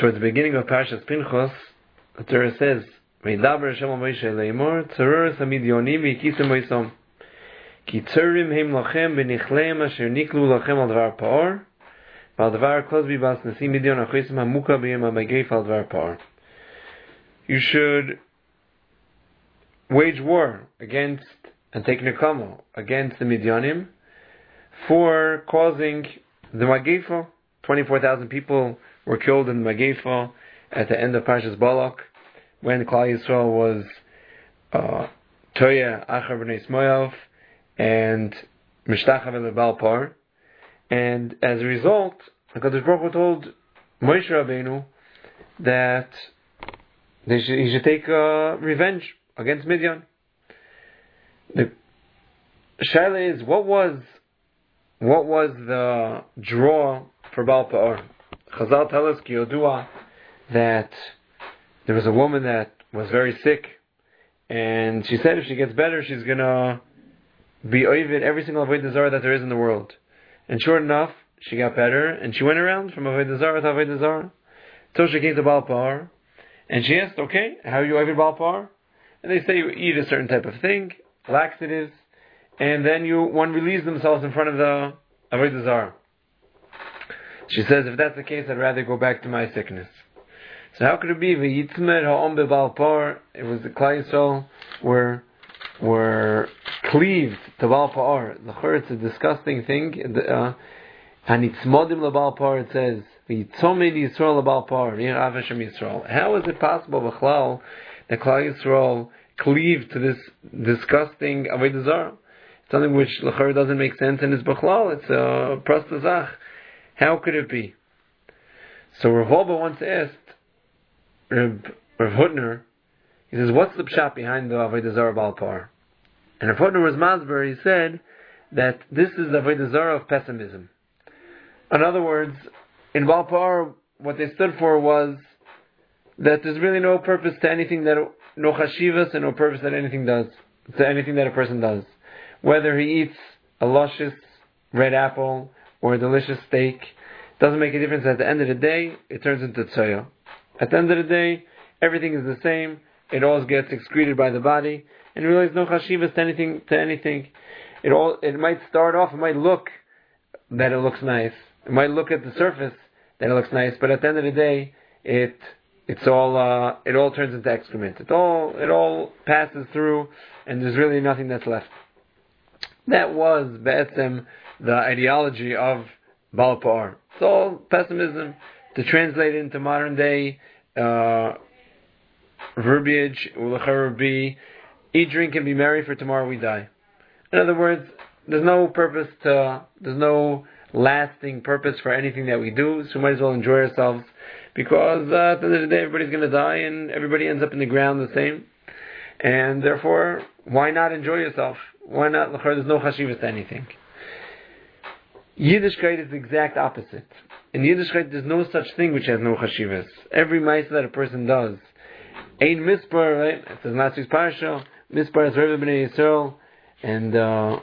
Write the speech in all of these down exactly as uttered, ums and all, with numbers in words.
towards the beginning of Parshas Pinchas, the Torah says, "Veidaber Hashem al Moshe leimor, tzururas hamidyonim v'yikisem moisom, ki tzurim heim lachem b'nichleim asher niklu lachem al dvar pa'or, v'al dvar kozbi bas nasi midyon achosim hamuka b'yem ha'magef al dvar pa'or." You should wage war against and take nekama against the Midyanim for causing the Magefa. twenty-four thousand people were killed in the Magefa at the end of Parshas Balak, when Klal Yisrael was uh, Toya Achar B'nai Smoyav and Mishtachav Le'Baal Par, and as a result, HaKadosh Baruch Hu told Moshe Rabbeinu that they should, he should take uh, revenge against Midian. The Shaila is, what was what was the draw for Baal Pa'or? Chazal tell us ki yodua that there was a woman that was very sick, and she said if she gets better, she's gonna be oived every single avodah zarah that there is in the world. And sure enough, she got better, and she went around from avodah zarah to avodah zarah. So she came to Baal Pa'or, and she asked, "Okay, how are you oived Baal Pa'or?" And they say you eat a certain type of thing, laxatives, and then you one relieves themselves in front of the avodah zarah. She says, if that's the case, I'd rather go back to my sickness. So how could it be? V'yitzmer ha'om be'Baal Pa'or. It was the Klal Yisrael were were cleaved to Baal Pa'or. L'chor, it's a disgusting thing. Hanitzmodim leBaal Pa'or. It says v'yitzomed Yisrael leBaal Pa'or. Yirav Hashem Yisrael. How is it possible, B'chlal, that Klal Yisrael cleaved to this disgusting avodah zarah? Something which l'chor doesn't make sense, and it's B'chlal. It's a prastazach. How could it be? So Rav Wolbe once asked Rav, Rav Hutner, he says, what's the pshat behind the avodah zarah Baal Pa'or? And Rav Hutner was masber. He said that this is the avodah zarah of pessimism. In other words, in Baal Pa'or, what they stood for was that there's really no purpose to anything that, no chashivas, and no purpose that anything does, to anything that a person does. Whether he eats a luscious red apple or a delicious steak, doesn't make a difference. At the end of the day, it turns into tzoya. At the end of the day, everything is the same. It all gets excreted by the body, and really there's no chashivas to anything. To anything, it all it might start off. It might look that it looks nice. It might look at the surface that it looks nice, but at the end of the day, it it's all uh, it all turns into excrement. It all it all passes through, and there's really nothing that's left. That was be'etzem the ideology of Baal Pa'or. It's all pessimism. To translate it into modern day uh, verbiage, ulachar would be, eat, drink, and be merry, for tomorrow we die. In other words, there's no purpose to, there's no lasting purpose for anything that we do, so we might as well enjoy ourselves, because uh, at the end of the day, everybody's going to die, and everybody ends up in the ground the same. And therefore, why not enjoy yourself? Why not? There's no chashivas to anything. Yiddishkeit is the exact opposite. In Yiddishkeit, there's no such thing which has no chashivas. Every ma'aseh that a person does, ein mispar, right? It says last week's parsha, mispar is Rebbe B'nai Yisrael, and uh,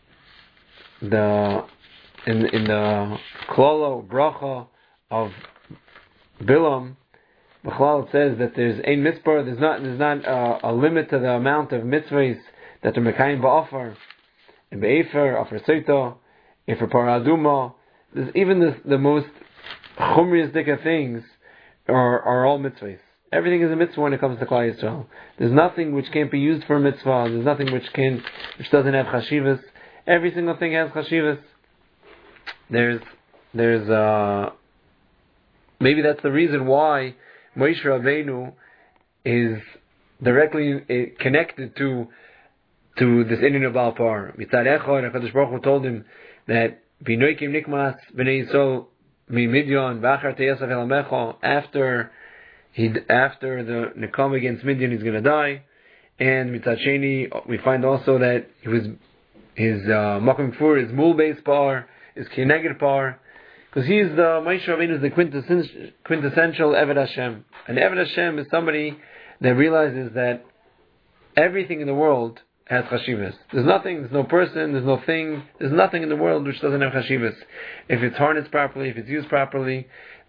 the in in the klolo bracha of Bilam, B'chlal, it says that there's ein mispar. There's not there's not uh, a limit to the amount of mitzvahs that are mekayim ba'afar and be'efer, afar seita, efer paraduma. There's even the the most chumriistic things are are all mitzvahs. Everything is a mitzvah when it comes to Klal Yisrael. There's nothing which can't be used for a mitzvah. There's nothing which can which doesn't have chashivas. Every single thing has chashivas. There's there's uh maybe that's the reason why Moshe Rabbeinu is directly connected to to this Indian of Baal Pa'or. Mitzad Echad, HaKadosh Baruch Hu told him that V'noikim nikmas b'nei Yisrael mi-Midyan v'achar te'yasav el hamecha. After he after the Nikam against Midian, he's going to die. And Mitzad Sheni, we find also that he was his uh, Makom Kfur, his Mul Beis Par, his Kineged Par, because he's the Moshe Rabbeinu is the quintessential, quintessential Eved Hashem. And Eved Hashem is somebody that realizes that everything in the world has chashivas. There's nothing, there's no person, there's no thing, there's nothing in the world which doesn't have chashivas. If it's harnessed properly, if it's used properly,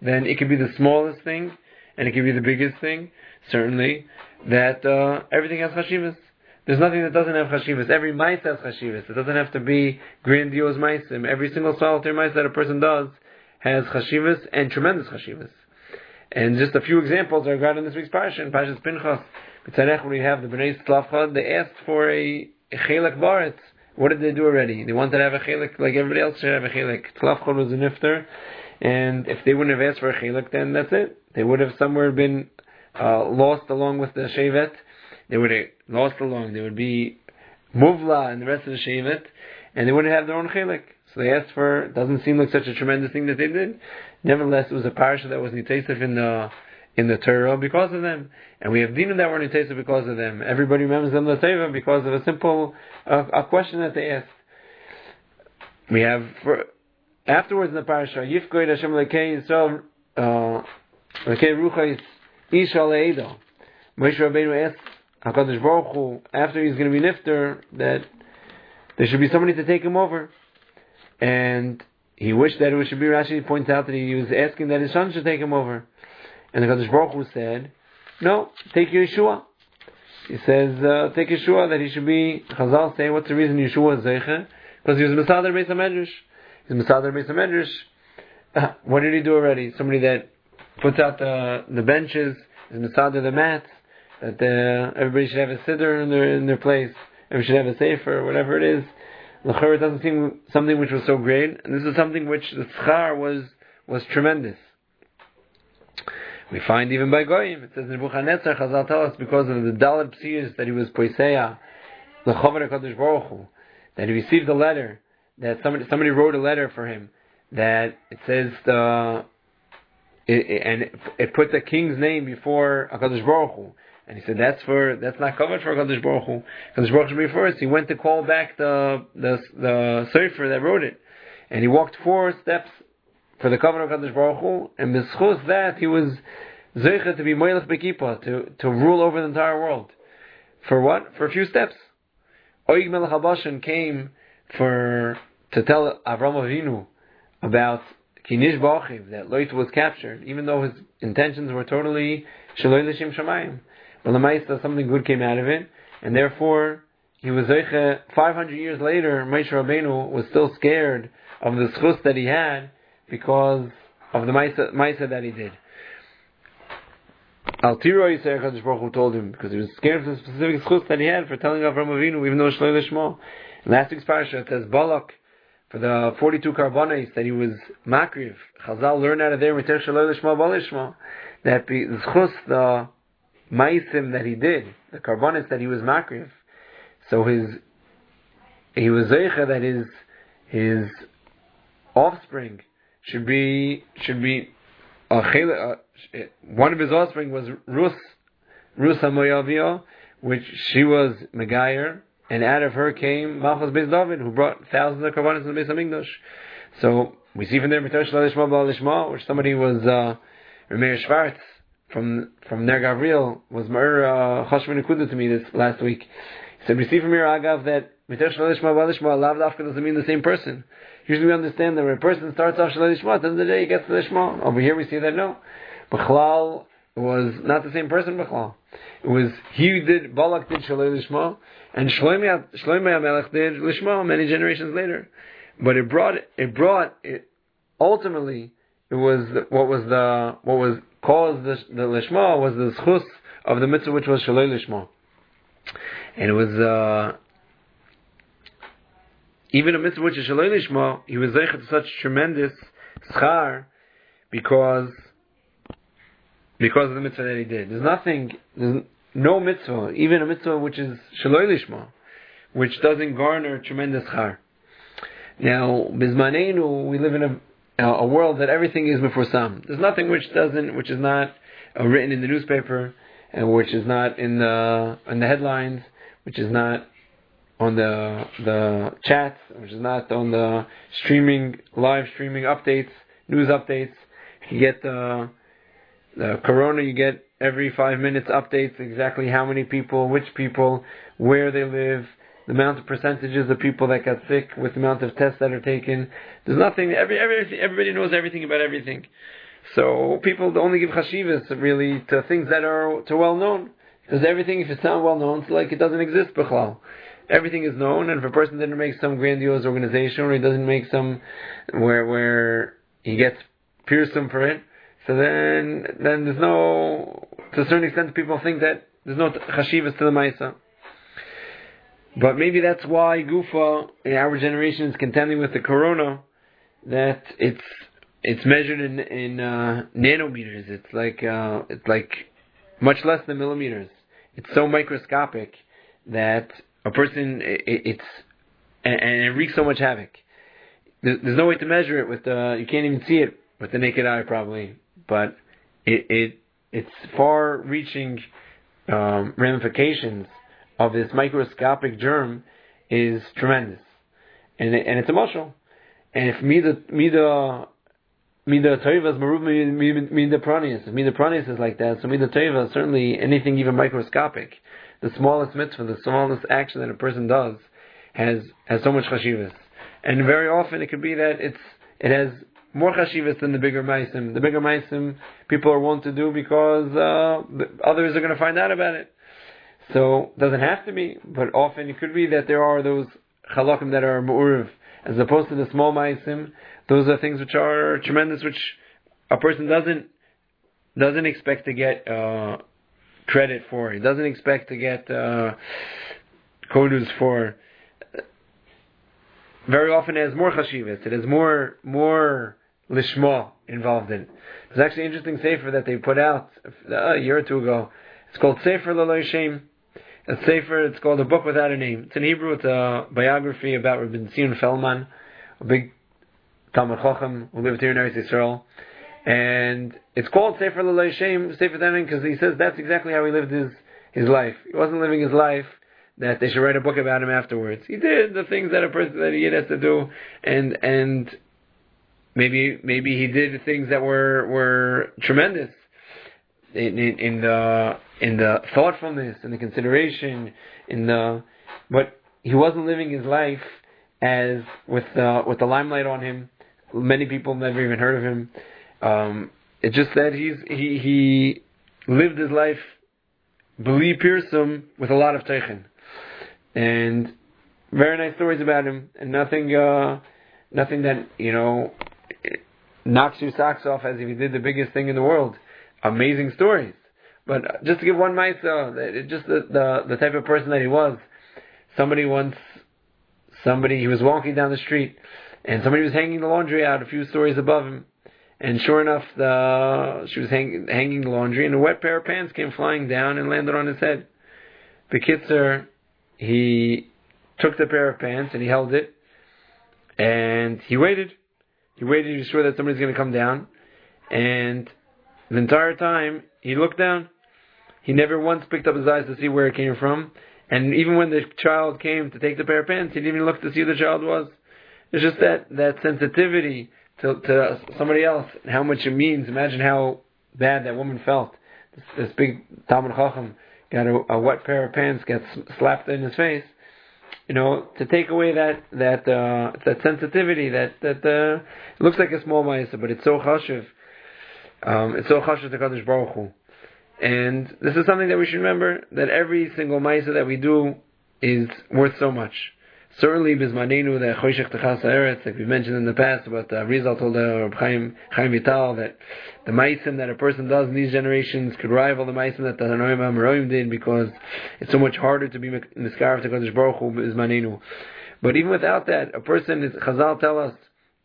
then it could be the smallest thing, and it could be the biggest thing, certainly, that uh, everything has chashivas. There's nothing that doesn't have chashivas. Every mice has chashivas. It doesn't have to be grandiose meisim. Every single solitary mice that a person does has chashivas and tremendous chashivas. And just a few examples are got in this week's parsha. In Parshas Pinchas, where we have the Bnei Tzlafcha, they asked for a, a chelek baretz. What did they do already? They wanted to have a chelek like everybody else should have a chelek. Tzlafcha was a nifter, and if they wouldn't have asked for a chelek, then that's it. They would have somewhere been uh, lost along with the shevet. They would have lost along. They would be muvla and the rest of the shevet, and they wouldn't have their own chelek. So they asked for. It doesn't seem like such a tremendous thing that they did. Nevertheless, it was a parsha that was nitesef in the in the Torah because of them, and we have dinim that were nitesef because of them. Everybody remembers them the Teva because of a simple uh, a question that they asked. We have for, afterwards in the parsha Yifkoid Hashem Lekei Yisrael Lekei Ruchais Isha Leido. Moshe Rabbeinu asked HaKadosh Baruch Hu after he's going to be nifter that there should be somebody to take him over. And he wished that it should be. Rashi points out that he was asking that his son should take him over, and the Kadosh Baruch Hu said, "No, take Yeshua." He says, uh, "Take Yeshua." That he should be. Chazal say, "What's the reason Yeshua is zeicha? Because he was Mesader Beis Hamedrash. He's Mesader Beis Hamedrash. Uh, what did he do already? Somebody that puts out the the benches, is Mesader the mats. That uh, everybody should have a siddur in their in their place. Everybody should have a sefer, whatever it is." L'chor, it doesn't seem something which was so great, and this is something which the schar was was tremendous. We find even by Goyim, it says in Nebuchadnezzar, Chazal tell us because of the Dalet Psiyas that he was poiseya, l'chover HaKadosh Baruch Hu, that he received a letter, that somebody somebody wrote a letter for him, that it says the, it, it, and it, it put the king's name before HaKadosh Baruch Hu. And he said, that's for that's not covered for Kadosh Baruch Hu. Kadosh Baruch Hu should be first. He went to call back the the the sefer that wrote it, and he walked four steps for the covenant of Kadosh Baruch Hu. And b'schus that he was zeicha to be Melech Bekipa, to to rule over the entire world. For what? For a few steps. Oig Melech Habashan came for to tell Avram Avinu about Kinish Ba'achiv, that Lot was captured, even though his intentions were totally Shaloi L'Shem Shamayim. But Lamaisa, something good came out of it, and therefore he was zeicha. Five hundred years later, Moshe Rabbeinu was still scared of the schus that he had because of the Maisa, Maisa that he did. Al Tiro Yisrael Kadosh Baruch Hu told him because he was scared of the specific schus that he had for telling Avram Avinu, even though Shaloi L'Shmo. Last week's parasha it says Balak for the forty-two karbonis that he was makriv. Chazal learned out of there with Shaloi L'Shmo Bal L'Shmo that the schus the Maisim that he did, the karbonis that he was makriv, so his he was zeicha that his his offspring should be should be a chela, uh, one of his offspring was Rus Rus HaMoyavia, which she was Megayer, and out of her came Malchus Beis David, who brought thousands of karbonis in the Beis Hamikdash. So we see from there B'Torah Shel Lishma B'Al Lishma, which somebody was uh, Rameir Schwartz from from Ner Gavriel was Meir uh, Chashvan Nekuda to me this last week. He said, we see from here Agav that B'Torah Shel Lishma B'Al Lishma Lav Dafka doesn't mean the same person. Usually we understand that when a person starts off Shel Lishma, at the end of the day he gets to Lishma. Over here we see that no. B'chlal was not the same person. B'chlal, it was he did Balak did Shel Lishma, and Shlomo HaMelech did Lishma many generations later. But it brought it brought it ultimately it was the, what was the what was caused the, the Lishma was the schus of the mitzvah which was Shaloi Lishma, and it was uh, even a mitzvah which is Shaloi Lishma. He was zeichet to such tremendous schar because because of the mitzvah that he did. There's nothing, there's no mitzvah, even a mitzvah which is Shaloi Lishma, which doesn't garner tremendous schar. Now, Bizmanenu, we live in a a world that everything is mefursam. There's nothing which doesn't, which is not uh, written in the newspaper, and which is not in the in the headlines, which is not on the the chats, which is not on the streaming, live streaming updates, news updates. You get the the corona. You get every five minutes updates exactly how many people, which people, where they live, the amount of percentages of people that got sick, with the amount of tests that are taken. There's nothing, every, every everybody knows everything about everything. So people only give chashivas really to things that are too well known. Because everything, if it's not well known, it's like it doesn't exist, b'chlal. Everything is known, and if a person didn't make some grandiose organization, or he doesn't make some where where he gets pierced for it, so then then there's no, to a certain extent, people think that there's no chashivas to the Maisa. But maybe that's why Gufa in our generation is contending with the corona, that it's it's measured in in uh, nanometers. It's like uh, it's like much less than millimeters. It's so microscopic that a person it, it's and, and it wreaks so much havoc. There, there's no way to measure it with the, you can't even see it with the naked eye probably, but it it it's far-reaching um, ramifications of this microscopic germ is tremendous, and it, and it's a mushal. And if mida mida mida toivas marub mida pranius, if mida pranius is like that, so mida toiva, certainly anything even microscopic, the smallest mitzvah, the smallest action that a person does, has has so much chashivas. And very often it could be that it's it has more chashivas than the bigger maisim. The bigger maisim people are wont to do because uh, others are going to find out about it. So it doesn't have to be, but often it could be that there are those chalakim that are mu'uriv, as opposed to the small maisim. Those are things which are tremendous, which a person doesn't doesn't expect to get uh, credit for. He doesn't expect to get uh, kodus for. Very often it has more chashivas. It has more more lishma involved in it. There's actually an interesting sefer that they put out a year or two ago. It's called Sefer Leloi Shem. A sefer, it's called A Book Without a Name. It's in Hebrew. It's a biography about Rabbi Zion Feldman, a big Talmud Chacham who lived here in Eretz Yisrael. And it's called Sefer Leloi Shem, Sefer Without a Name, because he says that's exactly how he lived his, his life. He wasn't living his life that they should write a book about him afterwards. He did the things that a person that he has to do, and and maybe maybe he did things that were were tremendous. In, in, in the in the thoughtfulness, in the consideration, in the, but he wasn't living his life as with the with the limelight on him. Many people never even heard of him. Um, it's just that he's he he lived his life b'li pirsum with a lot of teichen, and very nice stories about him, and nothing uh, nothing that you know knocks your socks off as if he did the biggest thing in the world. Amazing stories, but just to give one ma'isa, just the, the the type of person that he was. Somebody once, somebody he was walking down the street, and somebody was hanging the laundry out a few stories above him, and sure enough, the she was hang, hanging the laundry, and a wet pair of pants came flying down and landed on his head. The kitzer, he took the pair of pants and he held it, and he waited. He waited. He was sure that somebody's going to come down, and the entire time, he looked down. He never once picked up his eyes to see where it came from. And even when the child came to take the pair of pants, he didn't even look to see who the child was. It's just that, that sensitivity to, to somebody else, and how much it means. Imagine how bad that woman felt. This, this big Talmud Chacham got a, a wet pair of pants, gets slapped in his face. You know, to take away that that uh, that sensitivity, that that uh, it looks like a small ma'isa, but it's so chashuv. Um, it's so chashuv to Kadosh Baruch Hu. And this is something that we should remember, that every single ma'isa that we do is worth so much. Certainly, Bizmanenu, the Choshech Techas Haaretz, like we mentioned in the past about the Rizal told the Chaim, Chaim Vital, that the ma'isim that a person does in these generations could rival the ma'isim that the Hanoim HaMaroim did, because it's so much harder to be Niskar to Kadosh Baruch Hu, Bizmanenu. But even without that, a person, is, Chazal tell us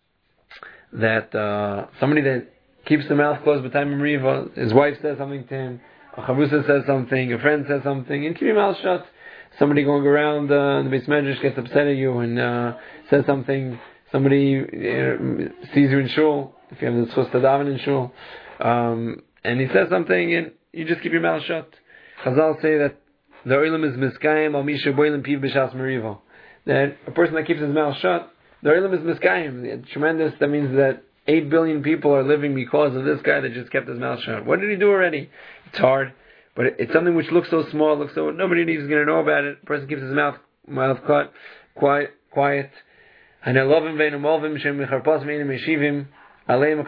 that uh, somebody that keeps the mouth closed by time of Riva, his wife says something to him, a Chavusa says something, a friend says something, and keep your mouth shut. Somebody going around uh, the Beis Medrash gets upset at you and uh, says something. Somebody uh, sees you in shul, if you have the zchus to daven in shul, um, and he says something, and you just keep your mouth shut. Chazal say that the olam is miskayim al misha boilim piv b'shas meriva. That a person that keeps his mouth shut, the olam is miskayim. It's tremendous. That means that eight billion people are living because of this guy that just kept his mouth shut. What did he do already? It's hard, but it's something which looks so small, looks so nobody needs going to know about it. A person keeps his mouth mouth cut, quiet, quiet. And I love him. A Imagine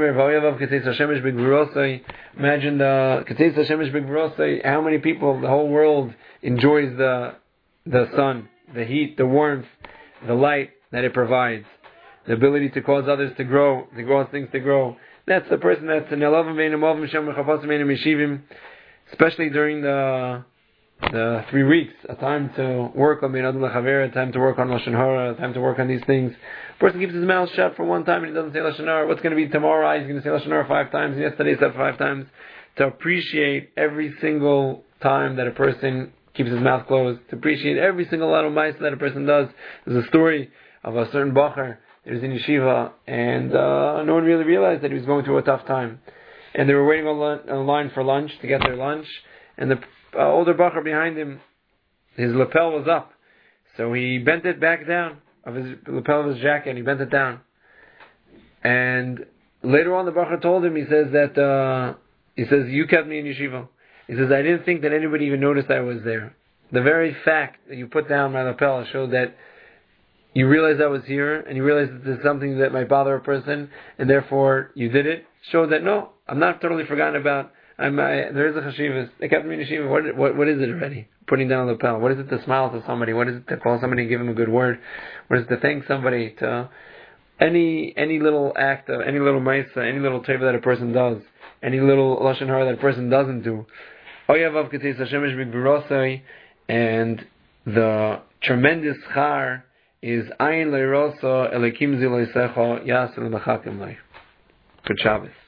the Ketzeis Hashemesh B'Gvurosai, how many people, the whole world enjoys the the sun, the heat, the warmth, the light that it provides, the ability to cause others to grow, to cause things to grow. That's the person that's in Elavim Beinim Ovim Shem Mechapasim Beinim Yeshivim, especially during the the three weeks, a time to work on Bein Adam L'Chaver, a time to work on Lashon Hara, a time to work on these things. A person keeps his mouth shut for one time and he doesn't say Lashon Hara. What's going to be tomorrow? He's going to say Lashon Hara five times. Yesterday he said five times. To appreciate every single time that a person keeps his mouth closed, to appreciate every single lot of mice that a person does. There's a story of a certain bacher. He was in yeshiva, and uh, no one really realized that he was going through a tough time. And they were waiting on a line for lunch, to get their lunch, and the uh, older bacher behind him, his lapel was up. So he bent it back down, of his lapel of his jacket, and he bent it down. And later on the bacher told him, he says that, uh, he says, you kept me in yeshiva. He says, I didn't think that anybody even noticed I was there. The very fact that you put down my lapel showed that you realized I was here, and you realized that this is something that might bother a person, and therefore you did it. Showed that no, I'm not totally forgotten about. I'm, I, there is a chashivas. They kept me in yeshiva. What, what, what is it already? Putting down a lapel. What is it to smile to somebody? What is it to call somebody and give them a good word? What is it to thank somebody? To any any little act of any little ma'isa, any little teva that a person does, any little lashon hara that a person doesn't do. Oyavav Ketzeis Hashemesh B'Gvurosai, and the tremendous char is Ayin Leirosa Elikim Ziloisecha Yasel Mechakim Lei. Good Shabbos.